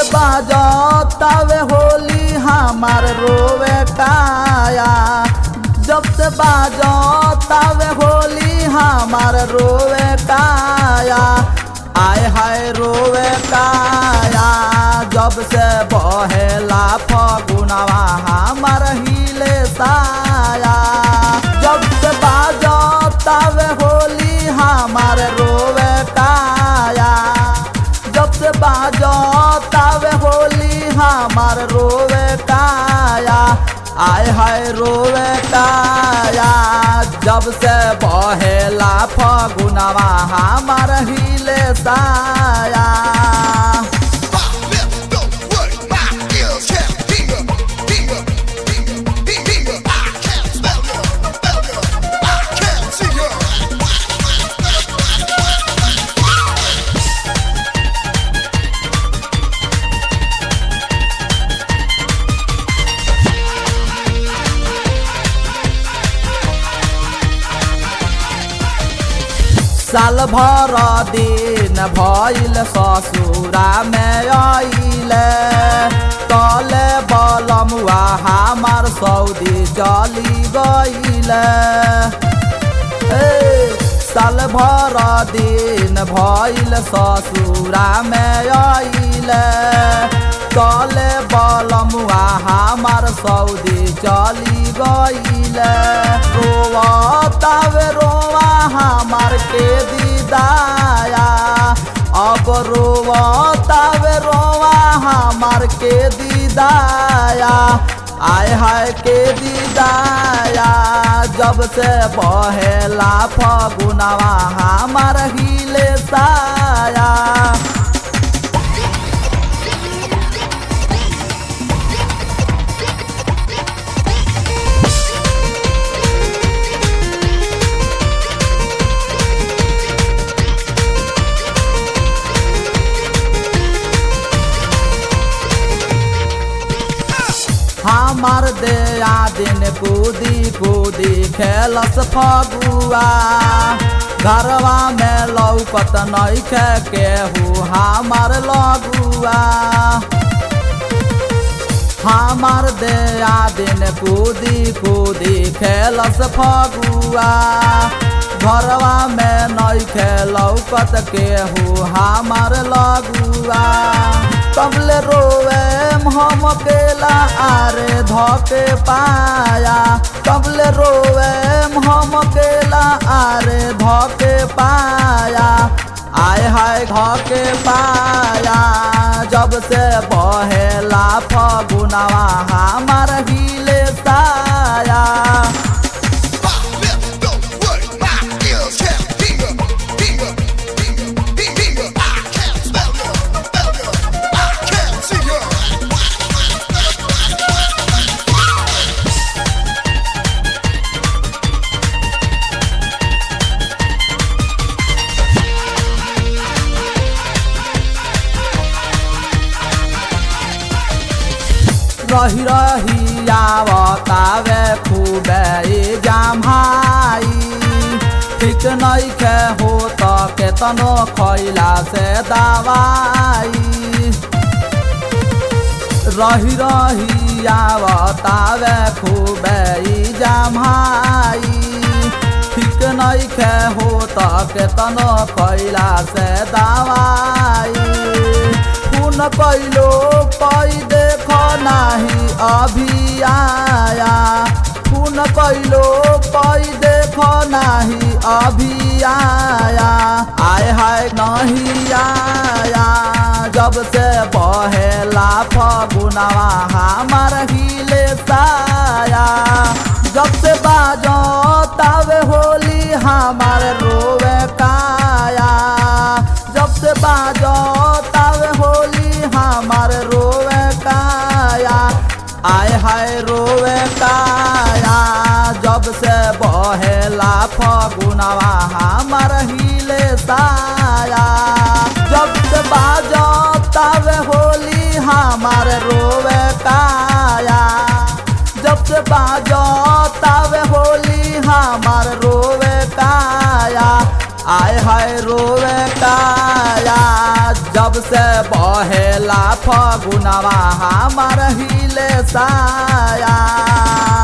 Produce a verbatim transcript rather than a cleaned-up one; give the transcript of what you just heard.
बाजतावे होली हमार रोवे काया। जब से बाजतावे होली हमार रोवे काया। आय हाय रोवे काया। जब से बहेला फगुनवा हमार हिले साया। जब से बाजतावे होली हमार रोवे काया। जब से बाजतावे होली हमार रोवे काया। आय हाय रोवे काया। जब से बहेला फगुनवा हमार हिले साया। साल भर दिन भइल ससुरा में आइले। तले बलमुआ हमार सऊदी चली गइले। साल भर दिन भइल ससुरा में आइले। तले बलमुआ हमार सऊदी चली गइले। रोवतावे रोवा हमार के दीदाया। अब रोवतावे रोवा हमार के दीदाया। आय हाय के दीदाया। जब से बहेला फगुनवा हमार हिले साया। हमार देया दिन कूदी कूदी खेलस फगुआ। घरवा में लौकत नइखे केहू हमार लगुआ। हमार देया दिन कूदी कूदी खेलस फगुआ। घरवा में नइखे लौकत केहू हमार लगुआ। कबले रोवे हम केला आरे धके पाया। कबले रोवे हम केला आरे धके पाया। आय हाय धके पाया। जब से बहेला फगुनवा हमार हिले साया। रही रही आवतावे खूबे जमाई। ठीक नइखे हो त केतनो खइला से दवाई। रही रही आवतावे खूबे जमाई। ठीक नइखे हो त केतनो खइला से दवाई। खून कैलो पई देख नाही अभी आया। खून कैलो पई देख नाही अभी आया। आय हाय नहीं आया। जब से बहेला फगुनवा हमार हिले साया। जब से बाजतावे होली हमार रोवे काया। जब से बाजतावे होली हमार रोवे काया। आय हाय रोवे काया। जब से बहेला फगुनवा हमार हिले साया। जब से बाजतावे होली हमार रोवे काया। जब से बाजतावे होली हमार रोवे काया। आय हाय रोवे काया। जब से बहेला फगुनवा हमार हिले साया।